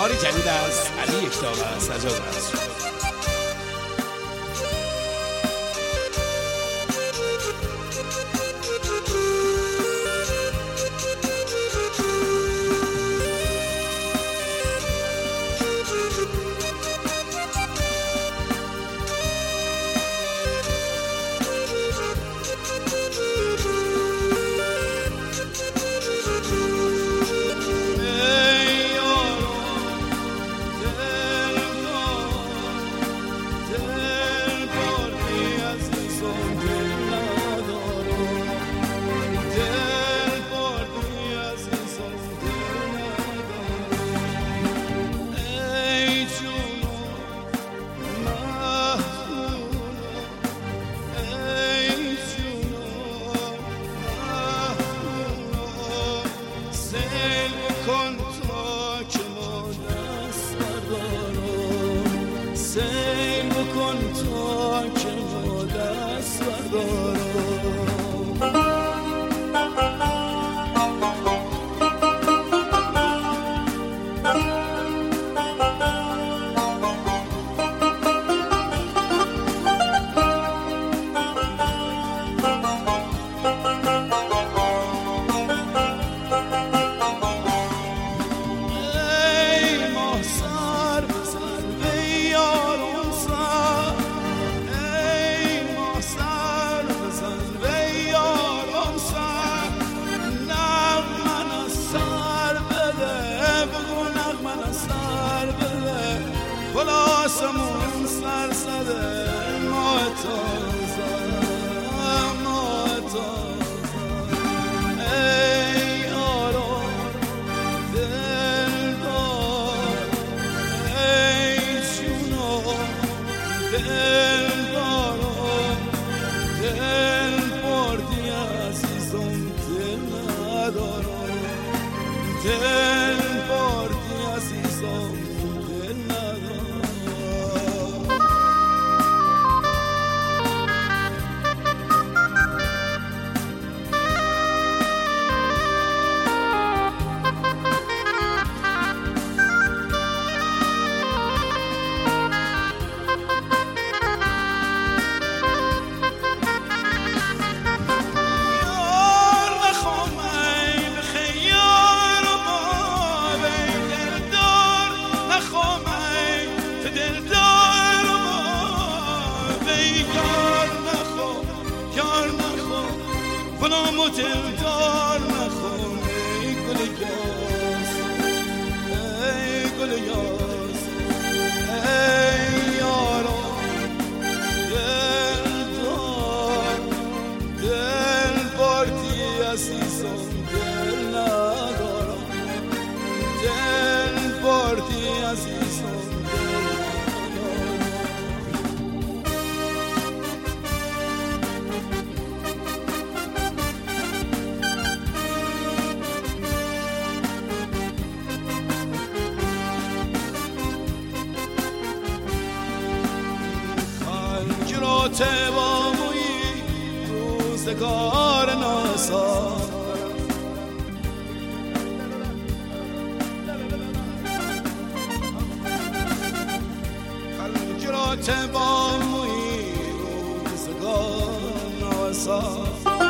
کاری جدید از علی یکتاب است. از اجازه است. سیل بکن تا که ما دست بردارم. آسمون سر زده ما تازه ای آرام دلدار ای جونم دلدارم دل بردی عزیزم دل ندارم دل بردی عزیزم کنم و دلدار نخون ای گل یاس ای گل یاس ای یارم دلدار دل بردی عزیزم دل ندارم دل بردی عزیزم با مویی روزگار ناسا خنجرات با مویی روزگار ناسا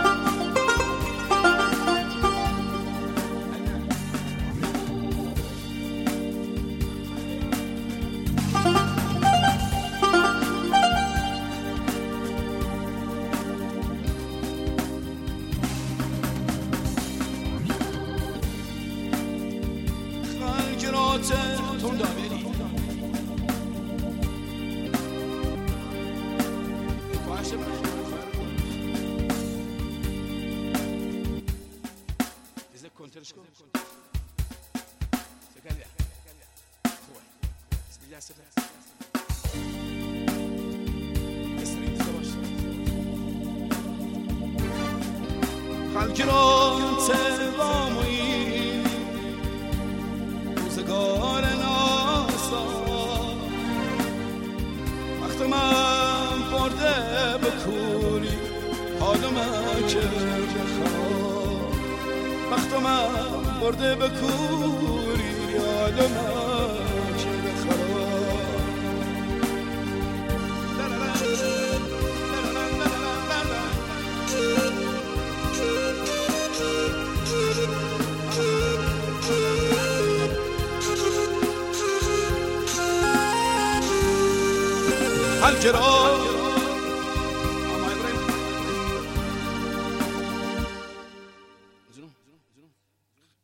تندابری دیزه کنترش کن سکریا خوبه بسم الله سفر اسمین دیزه باش خلکی رو تباموی روزگار ناسا وقت من برده به کوری حالم که بخواه وقت من برده به کوری حالم بلکه را